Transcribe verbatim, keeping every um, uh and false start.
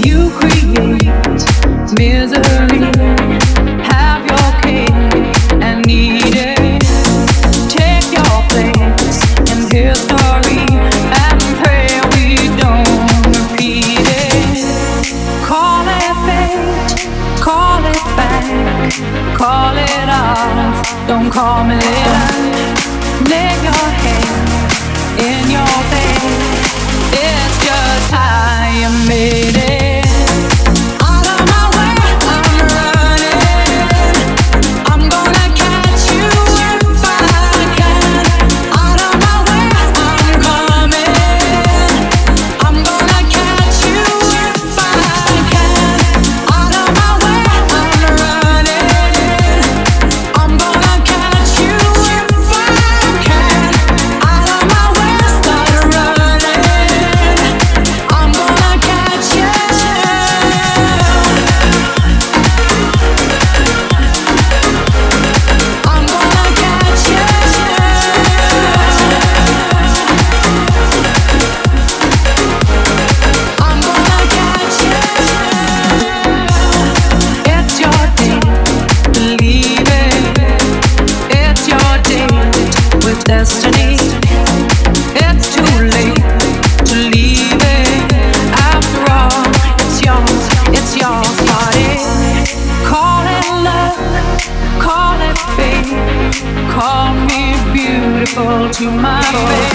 You create misery, have your cake and eat it. Take your place in history and pray we don't repeat it. Call it fate, call it back, call it off, don't call me back. Lay your head in your bed, it's just how you made it. Out of my way, I'm running, I'm gonna catch you if I can. Out of my way, I'm coming, I'm gonna catch you if I can. Out of my way, I'm running, I'm gonna catch you if I can. Out of my way, start running, I'm gonna catch you. I'm gonna catch you. I'm gonna catch you. It's your day, believe it. It's your date with destiny. It's too late to leave it. After all, it's yours, it's your party. Call it love, call it fate. Call me beautiful to my face.